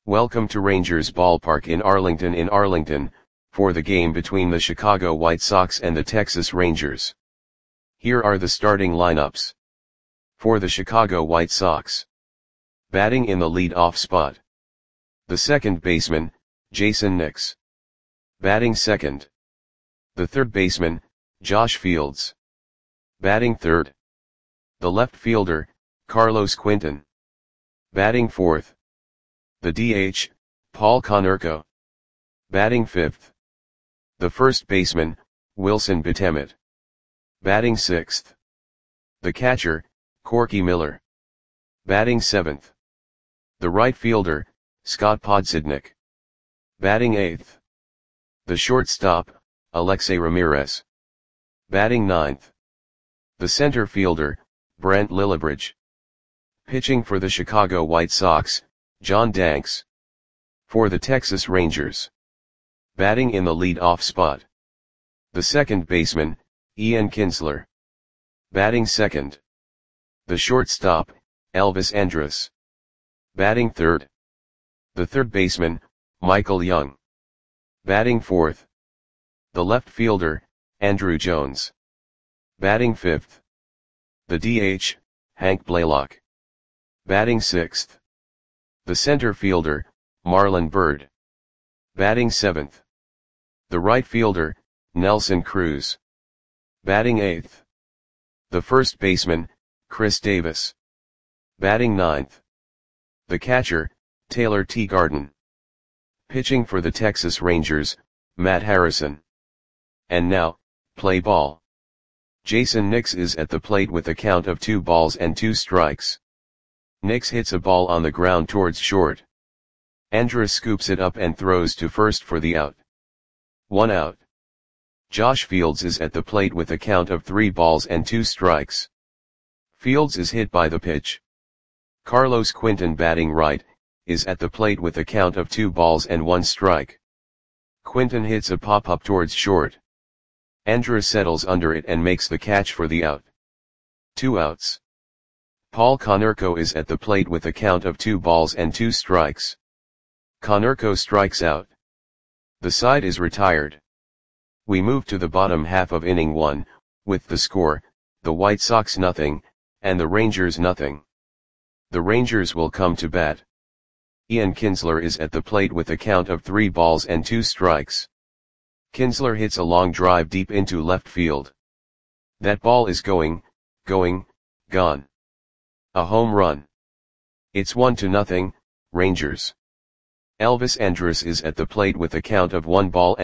Welcome to Rangers Ballpark in Arlington, for the game between the Chicago White Sox and the Texas Rangers. Here are the starting lineups. For the Chicago White Sox. Batting in the lead-off spot. The second baseman, Jayson Nix. Batting second. The third baseman, Josh Fields. Batting third. The left fielder, Carlos Quentin. Batting fourth. The DH, Paul Konerko. Batting fifth. The first baseman, Wilson Betemit. Batting sixth. The catcher, Corky Miller. Batting seventh. The right fielder, Scott Podsednik. Batting eighth. The shortstop, Alexei Ramirez. Batting ninth. The center fielder, Brent Lillibridge. Pitching for the Chicago White Sox, John Danks. For the Texas Rangers. Batting in the lead-off spot. The second baseman, Ian Kinsler. Batting second. The shortstop, Elvis Andrus. Batting third. The third baseman, Michael Young. Batting fourth. The left fielder, Andruw Jones. Batting fifth. The DH, Hank Blaylock. Batting sixth. The center fielder, Marlon Byrd. Batting seventh. The right fielder, Nelson Cruz. Batting eighth. The first baseman, Chris Davis. Batting ninth. The catcher, Taylor Teagarden. Pitching for the Texas Rangers, Matt Harrison. And now, play ball. Jayson Nix is at the plate with a count of 2-2. Nix hits a ball on the ground towards short. Andrus scoops it up and throws to first for the out. 1 out. Josh Fields is at the plate with a count of 3-2. Fields is hit by the pitch. Carlos Quentin, batting right, is at the plate with a count of 2-1. Quentin hits a pop-up towards short. Andrus settles under it and makes the catch for the out. 2 outs. Paul Konerko is at the plate with a count of 2-2. Konerko strikes out. The side is retired. We move to the bottom half of inning 1, with the score, the White Sox 0, and the Rangers 0. The Rangers will come to bat. Ian Kinsler is at the plate with a count of 3-2. Kinsler hits a long drive deep into left field. That ball is gone. A home run. It's 1-0, Rangers. Elvis Andrus is at the plate with a count of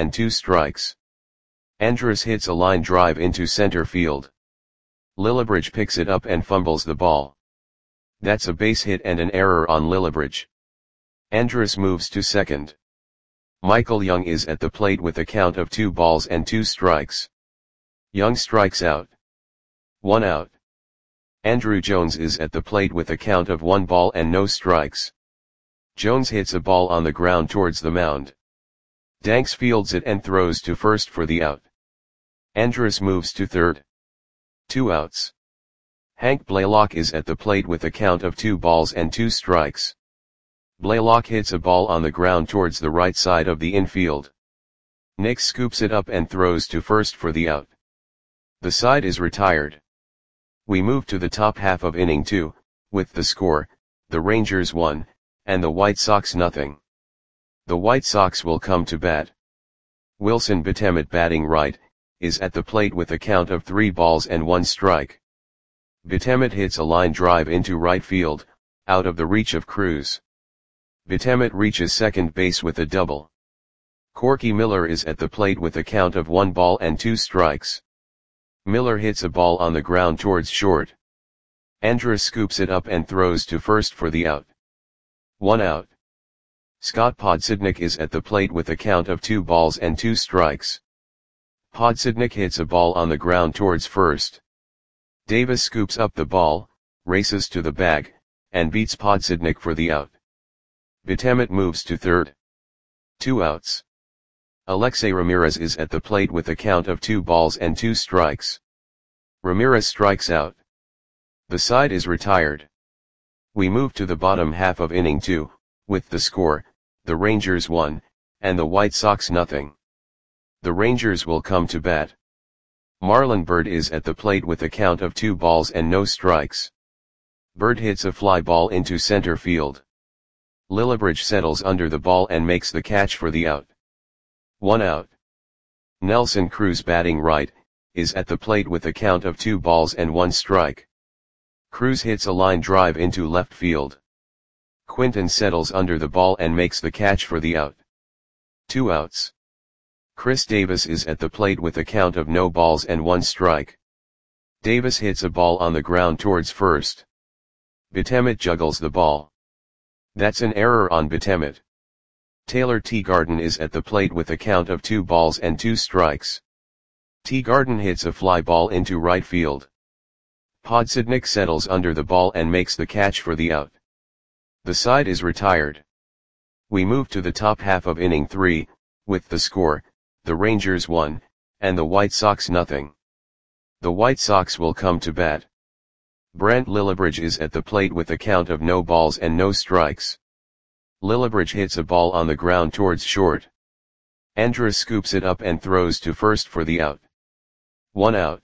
1-2. Andrus hits a line drive into center field. Lillibridge picks it up and fumbles the ball. That's a base hit and an error on Lillibridge. Andrus moves to second. Michael Young is at the plate with a count of 2-2. Young strikes out. 1 out. Andruw Jones is at the plate with a count of 1-0. Jones hits a ball on the ground towards the mound. Danks fields it and throws to first for the out. Andrus moves to third. 2 outs. Hank Blaylock is at the plate with a count of 2-2. Blaylock hits a ball on the ground towards the right side of the infield. Nix scoops it up and throws to first for the out. The side is retired. We move to the top half of inning 2, with the score, the Rangers 1, and the White Sox 0. The White Sox will come to bat. Wilson Betemit, batting right, is at the plate with a count of 3-1. Betemit hits a line drive into right field, out of the reach of Cruz. Betemit reaches second base with a double. Corky Miller is at the plate with a count of 1-2. Miller hits a ball on the ground towards short. Andrus scoops it up and throws to first for the out. 1 out. Scott Podsednik is at the plate with a count of 2-2. Podsednik hits a ball on the ground towards first. Davis scoops up the ball, races to the bag, and beats Podsednik for the out. Betemit moves to third. 2 outs. Alexei Ramirez is at the plate with a count of 2-2. Ramirez strikes out. The side is retired. We move to the bottom half of inning 2, with the score, the Rangers 1, and the White Sox nothing. The Rangers will come to bat. Marlon Byrd is at the plate with a count of 2 balls and no strikes. Byrd hits a fly ball into center field. Lillibridge settles under the ball and makes the catch for the out. 1 out. Nelson Cruz, batting right, is at the plate with a count of 2 balls and 1 strike. Cruz hits a line drive into left field. Quinton settles under the ball and makes the catch for the out. 2 outs. Chris Davis is at the plate with a count of no balls and 1 strike. Davis hits a ball on the ground towards first. Betemet juggles the ball. That's an error on Betemet. Taylor Teagarden is at the plate with a count of 2 balls and 2 strikes. Teagarden hits a fly ball into right field. Podsednik settles under the ball and makes the catch for the out. The side is retired. We move to the top half of inning 3, with the score, the Rangers 1, and the White Sox nothing. The White Sox will come to bat. Brent Lillibridge is at the plate with a count of no balls and no strikes. Lillibridge hits a ball on the ground towards short. Andrus scoops it up and throws to first for the out. 1 out.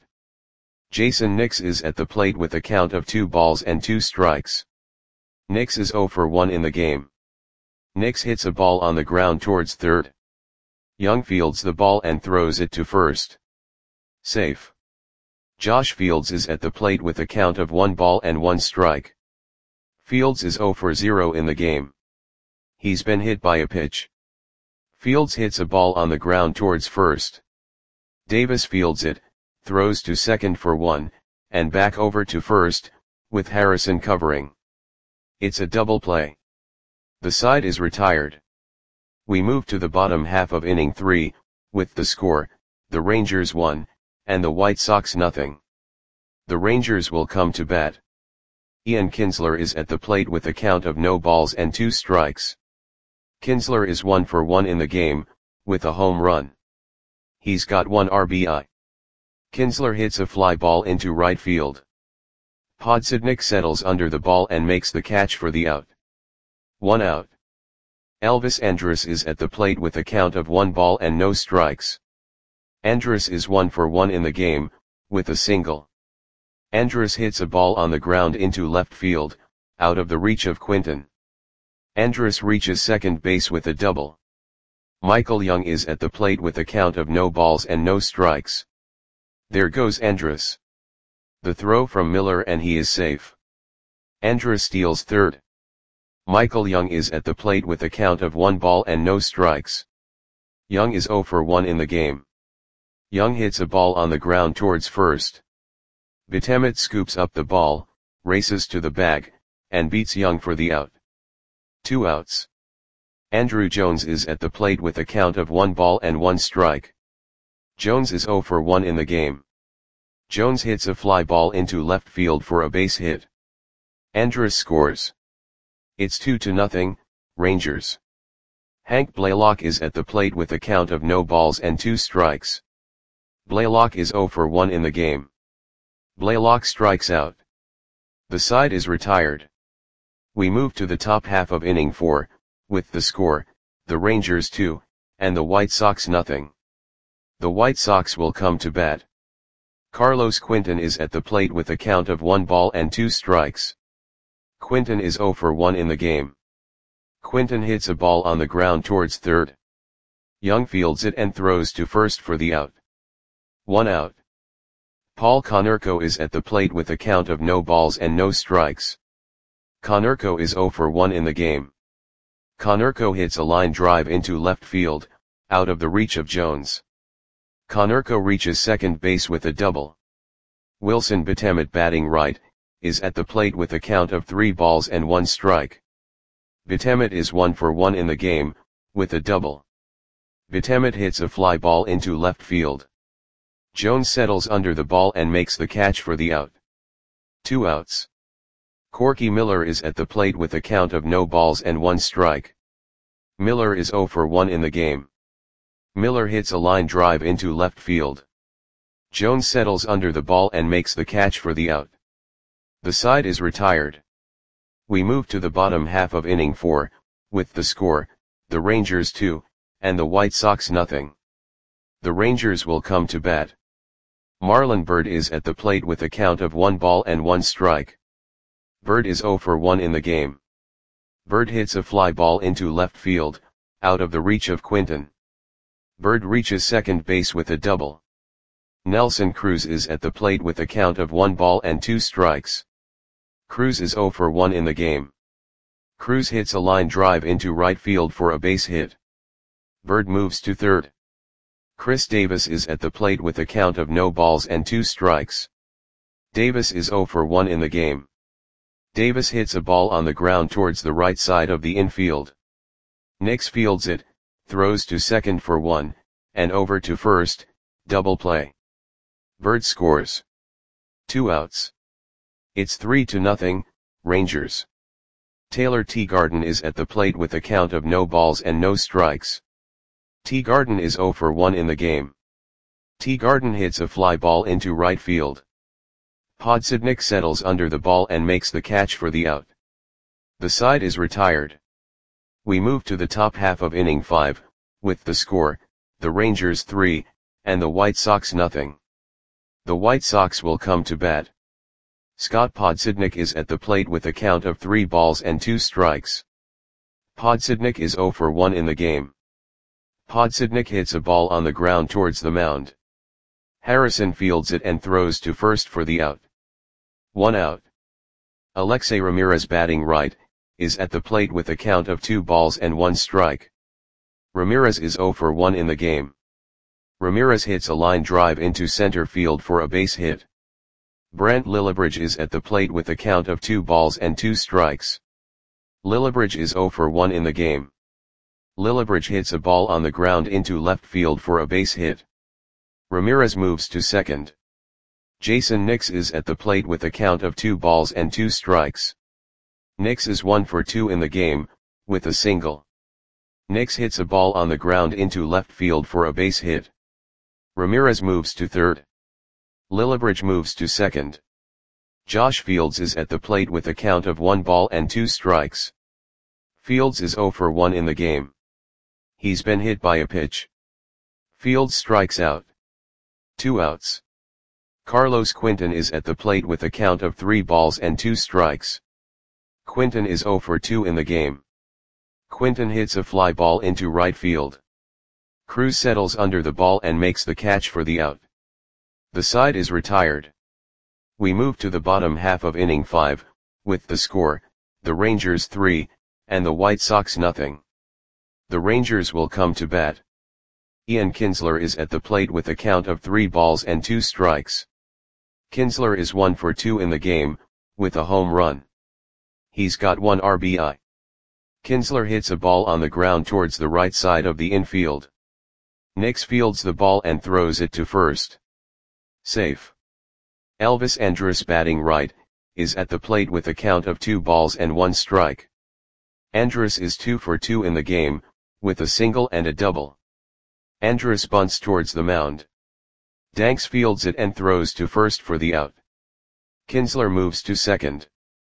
Jason Nix is at the plate with a count of 2 balls and 2 strikes. Nix is 0 for 1 in the game. Nix hits a ball on the ground towards third. Young fields the ball and throws it to first. Safe. Josh Fields is at the plate with a count of 1 ball and 1 strike. Fields is 0 for 0 in the game. He's been hit by a pitch. Fields hits a ball on the ground towards first. Davis fields it, throws to second for 1, and back over to first, with Harrison covering. It's a double play. The side is retired. We move to the bottom half of inning 3, with the score, the Rangers 1, and the White Sox nothing. The Rangers will come to bat. Ian Kinsler is at the plate with a count of no balls and 2 strikes. Kinsler is 1 for 1 in the game, with a home run. He's got 1 RBI. Kinsler hits a fly ball into right field. Podsednik settles under the ball and makes the catch for the out. 1 out. Elvis Andrus is at the plate with a count of 1 ball and no strikes. Andrus is 1 for 1 in the game, with a single. Andrus hits a ball on the ground into left field, out of the reach of Quinton. Andrus reaches second base with a double. Michael Young is at the plate with a count of no balls and no strikes. There goes Andrus. The throw from Miller and he is safe. Andrus steals third. Michael Young is at the plate with a count of 1 ball and no strikes. Young is 0 for 1 in the game. Young hits a ball on the ground towards first. Betemet scoops up the ball, races to the bag, and beats Young for the out. 2 outs. Andruw Jones is at the plate with a count of 1 ball and 1 strike. Jones is 0 for 1 in the game. Jones hits a fly ball into left field for a base hit. Andrus scores. It's 2-0, Rangers. Hank Blaylock is at the plate with a count of no balls and 2 strikes. Blaylock is 0 for 1 in the game. Blaylock strikes out. The side is retired. We move to the top half of inning 4, with the score, the Rangers 2, and the White Sox nothing. The White Sox will come to bat. Carlos Quinton is at the plate with a count of 1 ball and 2 strikes. Quinton is 0 for 1 in the game. Quinton hits a ball on the ground towards third. Young fields it and throws to first for the out. 1 out. Paul Konerko is at the plate with a count of no balls and no strikes. Konerko is 0 for 1 in the game. Konerko hits a line drive into left field, out of the reach of Jones. Konerko reaches second base with a double. Wilson Betemet, batting right, is at the plate with a count of 3 balls and 1 strike. Betemet is 1 for 1 in the game, with a double. Betemet hits a fly ball into left field. Jones settles under the ball and makes the catch for the out. 2 outs. Corky Miller is at the plate with a count of no balls and 1 strike. Miller is 0 for 1 in the game. Miller hits a line drive into left field. Jones settles under the ball and makes the catch for the out. The side is retired. We move to the bottom half of inning 4, with the score, the Rangers 2, and the White Sox nothing. The Rangers will come to bat. Marlon Byrd is at the plate with a count of 1 ball and 1 strike. Byrd is 0 for 1 in the game. Byrd hits a fly ball into left field, out of the reach of Quinton. Byrd reaches second base with a double. Nelson Cruz is at the plate with a count of 1 ball and 2 strikes. Cruz is 0 for 1 in the game. Cruz hits a line drive into right field for a base hit. Byrd moves to third. Chris Davis is at the plate with a count of no balls and 2 strikes. Davis is 0 for 1 in the game. Davis hits a ball on the ground towards the right side of the infield. Nix fields it, throws to second for 1, and over to first, double play. Byrd scores. 2 outs. It's 3-0, Rangers. Taylor Teagarden is at the plate with a count of no balls and no strikes. Teagarden is 0 for 1 in the game. Teagarden hits a fly ball into right field. Podsednik settles under the ball and makes the catch for the out. The side is retired. We move to the top half of inning 5, with the score, the Rangers 3, and the White Sox nothing. The White Sox will come to bat. Scott Podsednik is at the plate with a count of 3 balls and 2 strikes. Podsednik is 0 for 1 in the game. Podsednik hits a ball on the ground towards the mound. Harrison fields it and throws to first for the out. 1 out. Alexei Ramirez, batting right, is at the plate with a count of 2 balls and 1 strike. Ramirez is 0 for 1 in the game. Ramirez hits a line drive into center field for a base hit. Brent Lillibridge is at the plate with a count of 2 balls and 2 strikes. Lillibridge is 0 for 1 in the game. Lillibridge hits a ball on the ground into left field for a base hit. Ramirez moves to second. Jason Nix is at the plate with a count of 2 balls and 2 strikes. Nix is 1 for 2 in the game, with a single. Nix hits a ball on the ground into left field for a base hit. Ramirez moves to third. Lillibridge moves to second. Josh Fields is at the plate with a count of 1 ball and 2 strikes. Fields is 0 for 1 in the game. He's been hit by a pitch. Fields strikes out. 2 outs. Carlos Quinton is at the plate with a count of 3 balls and 2 strikes. Quinton is 0 for 2 in the game. Quinton hits a fly ball into right field. Cruz settles under the ball and makes the catch for the out. The side is retired. We move to the bottom half of inning 5, with the score, the Rangers 3, and the White Sox nothing. The Rangers will come to bat. Ian Kinsler is at the plate with a count of 3 balls and 2 strikes. Kinsler is 1 for 2 in the game, with a home run. He's got 1 RBI. Kinsler hits a ball on the ground towards the right side of the infield. Nix fields the ball and throws it to first. Safe. Elvis Andrus, batting right, is at the plate with a count of 2 balls and 1 strike. Andrus is 2 for 2 in the game, with a single and a double. Andrus bunts towards the mound. Danks fields it and throws to first for the out. Kinsler moves to second.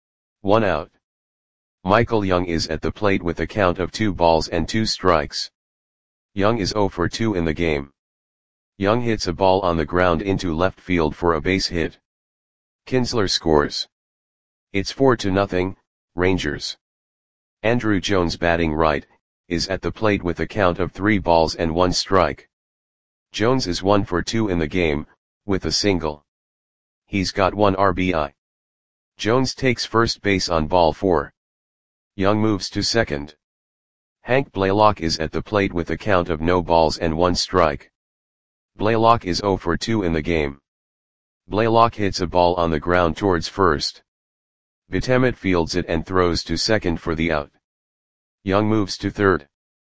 1 out. Michael Young is at the plate with a count of 2 balls and 2 strikes. Young is 0 for 2 in the game. Young hits a ball on the ground into left field for a base hit. Kinsler scores. It's 4-0, Rangers. Andrew Jones, batting right, is at the plate with a count of 3 balls and 1 strike. Jones is 1 for 2 in the game, with a single. He's got 1 RBI. Jones takes first base on ball 4. Young moves to second. Hank Blaylock is at the plate with a count of no balls and 1 strike. Blaylock is 0 for 2 in the game. Blaylock hits a ball on the ground towards first. Betemet fields it and throws to second for the out. Young moves to third.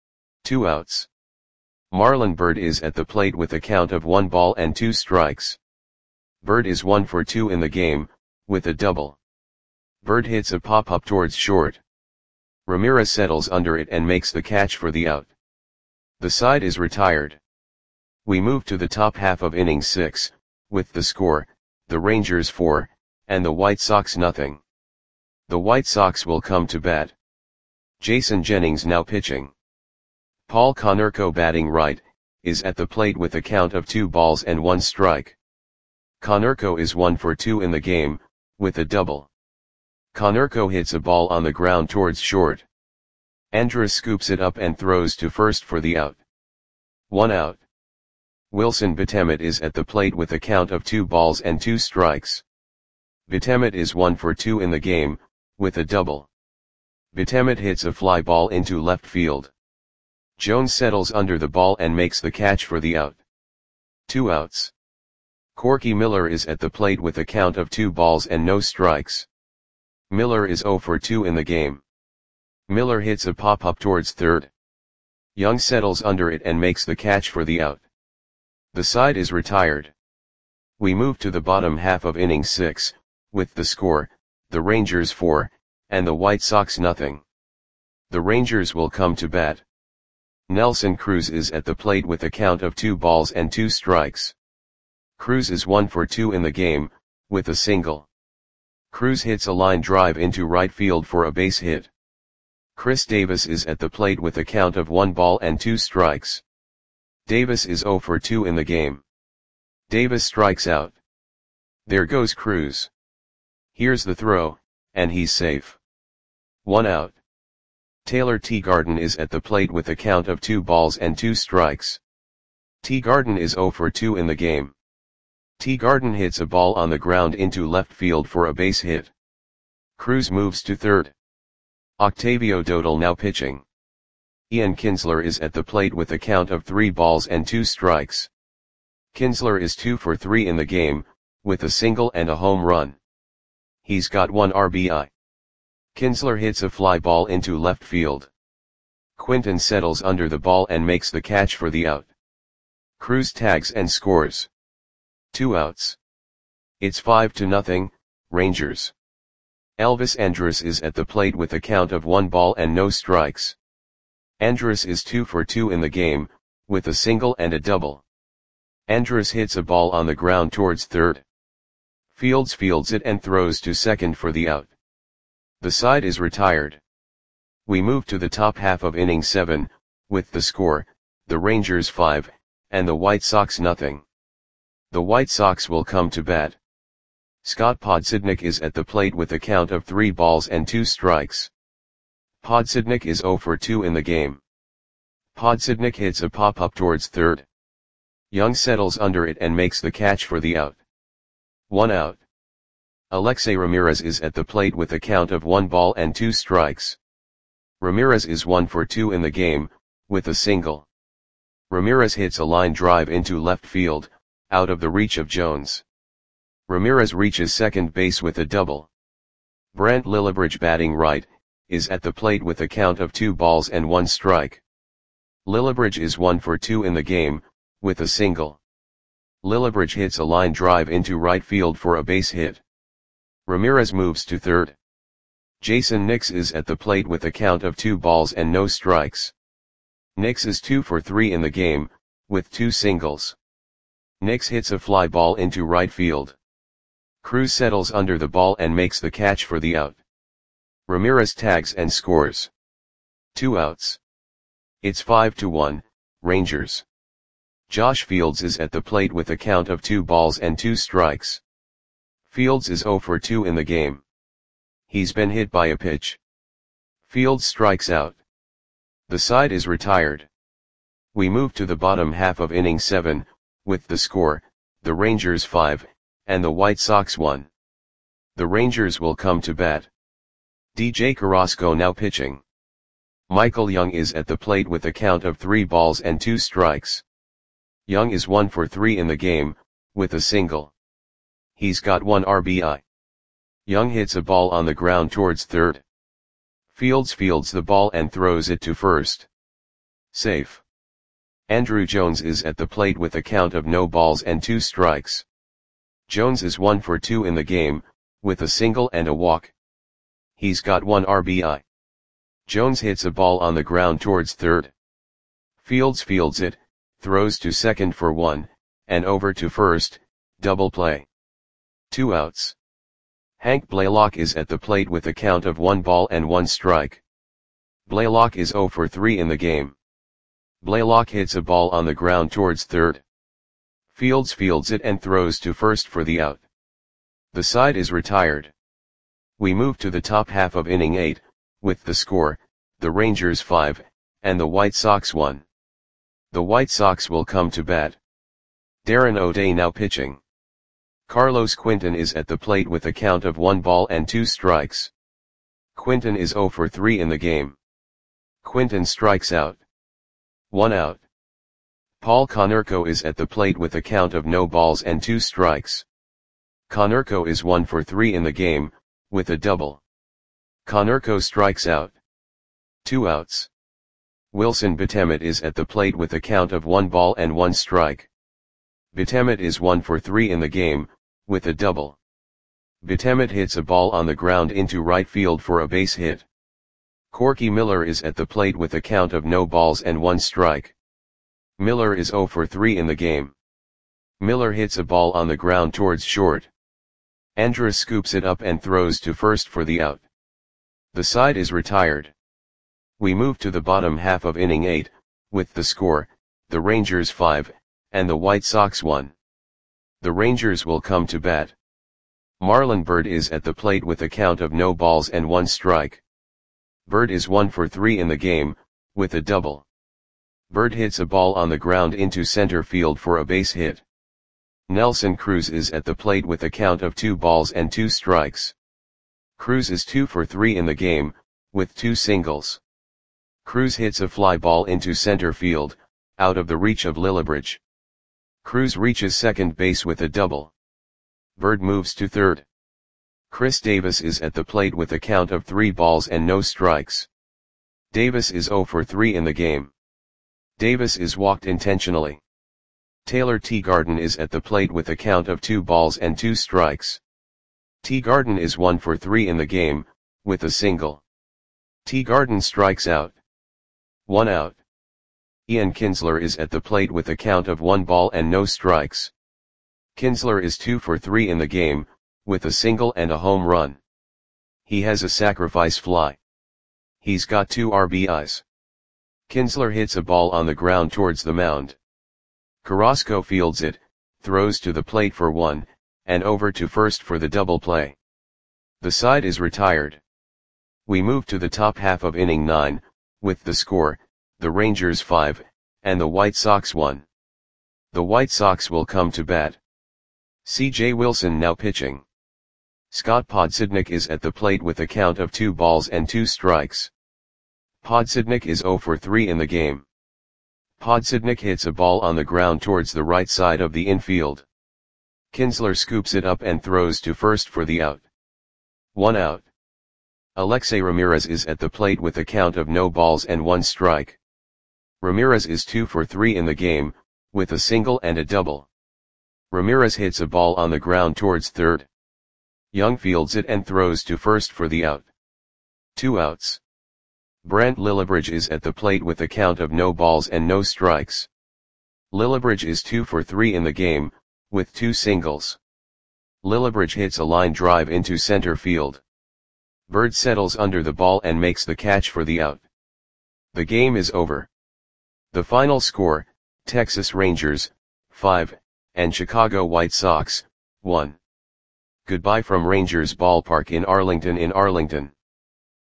2 outs. Marlon Byrd is at the plate with a count of 1 ball and 2 strikes. Byrd is 1 for 2 in the game, with a double. Byrd hits a pop-up towards short. Ramirez settles under it and makes the catch for the out. The side is retired. We move to the top half of inning 6, with the score, the Rangers 4, and the White Sox nothing. The White Sox will come to bat. Jason Jennings now pitching. Paul Konerko batting right, is at the plate with a count of 2 balls and 1 strike. Konerko is 1 for 2 in the game, with a double. Konerko hits a ball on the ground towards short. Andrus scoops it up and throws to first for the out. 1 out. Wilson Betemet is at the plate with a count of 2 balls and 2 strikes. Betemet is 1 for 2 in the game, with a double. Betemet hits a fly ball into left field. Jones settles under the ball and makes the catch for the out. 2 outs. Corky Miller is at the plate with a count of 2 balls and no strikes. Miller is 0 for 2 in the game. Miller hits a pop-up towards third. Young settles under it and makes the catch for the out. The side is retired. We move to the bottom half of inning 6, with the score, the Rangers 4, and the White Sox nothing. The Rangers will come to bat. Nelson Cruz is at the plate with a count of 2 balls and 2 strikes. Cruz is 1 for 2 in the game, with a single. Cruz hits a line drive into right field for a base hit. Chris Davis is at the plate with a count of 1 ball and 2 strikes. Davis is 0 for 2 in the game. Davis strikes out. There goes Cruz. Here's the throw, and he's safe. 1 out. Taylor Teagarden is at the plate with a count of 2 balls and 2 strikes. Teagarden is 0 for 2 in the game. Teagarden hits a ball on the ground into left field for a base hit. Cruz moves to third. Octavio Dodal now pitching. Ian Kinsler is at the plate with a count of 3 balls and 2 strikes. Kinsler is 2 for 3 in the game, with a single and a home run. He's got 1 RBI. Kinsler hits a fly ball into left field. Quinton settles under the ball and makes the catch for the out. Cruz tags and scores. 2 outs. It's 5-0, Rangers. Elvis Andrus is at the plate with a count of 1 ball and no strikes. Andrus is 2 for 2 in the game, with a single and a double. Andrus hits a ball on the ground towards third. Fields fields it and throws to second for the out. The side is retired. We move to the top half of inning 7, with the score, the Rangers 5, and the White Sox nothing. The White Sox will come to bat. Scott Podsednik is at the plate with a count of 3 balls and 2 strikes. Podsednik is 0 for 2 in the game. Podsednik hits a pop-up towards third. Young settles under it and makes the catch for the out. 1 out. Alexei Ramirez is at the plate with a count of 1 ball and 2 strikes. Ramirez is 1 for 2 in the game, with a single. Ramirez hits a line drive into left field, out of the reach of Jones. Ramirez reaches second base with a double. Brant Lillibridge batting right, is at the plate with a count of 2 balls and 1 strike. Lillibridge is 1 for 2 in the game, with a single. Lillibridge hits a line drive into right field for a base hit. Ramirez moves to third. Jason Nix is at the plate with a count of 2 balls and no strikes. Nix is 2 for 3 in the game, with 2 singles. Nix hits a fly ball into right field. Cruz settles under the ball and makes the catch for the out. Ramirez tags and scores. 2 outs. It's 5-1, Rangers. Josh Fields is at the plate with a count of 2 balls and 2 strikes. Fields is 0 for 2 in the game. He's been hit by a pitch. Fields strikes out. The side is retired. We move to the bottom half of inning 7, with the score, the Rangers 5, and the White Sox 1. The Rangers will come to bat. DJ Carrasco now pitching. Michael Young is at the plate with a count of 3 balls and 2 strikes. Young is 1 for 3 in the game, with a single. He's got 1 RBI. Young hits a ball on the ground towards third. Fields fields the ball and throws it to first. Safe. Andruw Jones is at the plate with a count of no balls and 2 strikes. Jones is 1 for 2 in the game, with a single and a walk. He's got 1 RBI. Jones hits a ball on the ground towards third. Fields fields it, throws to second for 1, and over to first, double play. 2 outs. Hank Blaylock is at the plate with a count of 1 ball and 1 strike. Blaylock is 0 for 3 in the game. Blaylock hits a ball on the ground towards third. Fields fields it and throws to first for the out. The side is retired. We move to the top half of inning 8, with the score, the Rangers 5, and the White Sox 1. The White Sox will come to bat. Darren O'Day now pitching. Carlos Quinton is at the plate with a count of 1 ball and 2 strikes. Quinton is 0 for 3 in the game. Quinton strikes out. 1 out. Paul Konerko is at the plate with a count of no balls and 2 strikes. Konerko is 1 for 3 in the game, with a double. Konerko strikes out. 2 outs. Wilson Betemet is at the plate with a count of 1 ball and 1 strike. Betemet is 1 for 3 in the game, with a double. Betemet hits a ball on the ground into right field for a base hit. Corky Miller is at the plate with a count of no balls and 1 strike. Miller is 0 for 3 in the game. Miller hits a ball on the ground towards short. Andrus scoops it up and throws to first for the out. The side is retired. We move to the bottom half of inning 8, with the score, the Rangers 5, and the White Sox 1. The Rangers will come to bat. Marlon Byrd is at the plate with a count of no balls and 1 strike. Byrd is 1 for 3 in the game, with a double. Byrd hits a ball on the ground into center field for a base hit. Nelson Cruz is at the plate with a count of 2 balls and 2 strikes. Cruz is 2 for 3 in the game, with 2 singles. Cruz hits a fly ball into center field, out of the reach of Lillibridge. Cruz reaches second base with a double. Byrd moves to third. Chris Davis is at the plate with a count of 3 balls and no strikes. Davis is 0 for 3 in the game. Davis is walked intentionally. Taylor Teagarden is at the plate with a count of 2 balls and 2 strikes. Teagarden is 1 for 3 in the game, with a single. Teagarden strikes out. 1 out. Ian Kinsler is at the plate with a count of 1 ball and no strikes. Kinsler is 2 for 3 in the game, with a single and a home run. He has a sacrifice fly. He's got 2 RBIs. Kinsler hits a ball on the ground towards the mound. Carrasco fields it, throws to the plate for 1, and over to first for the double play. The side is retired. We move to the top half of inning 9, with the score, the Rangers 5, and the White Sox 1. The White Sox will come to bat. C.J. Wilson now pitching. Scott Podsednik is at the plate with a count of 2 balls and 2 strikes. Podsednik is 0 for 3 in the game. Podsednik hits a ball on the ground towards the right side of the infield. Kinsler scoops it up and throws to first for the out. 1 out. Alexei Ramirez is at the plate with a count of no balls and 1 strike. Ramirez is 2 for 3 in the game, with a single and a double. Ramirez hits a ball on the ground towards third. Young fields it and throws to first for the out. 2 outs. Brant Lillibridge is at the plate with a count of no balls and no strikes. Lillibridge is 2 for 3 in the game, with 2 singles. Lillibridge hits a line drive into center field. Byrd settles under the ball and makes the catch for the out. The game is over. The final score, Texas Rangers, 5, and Chicago White Sox, 1. Goodbye from Rangers Ballpark in Arlington.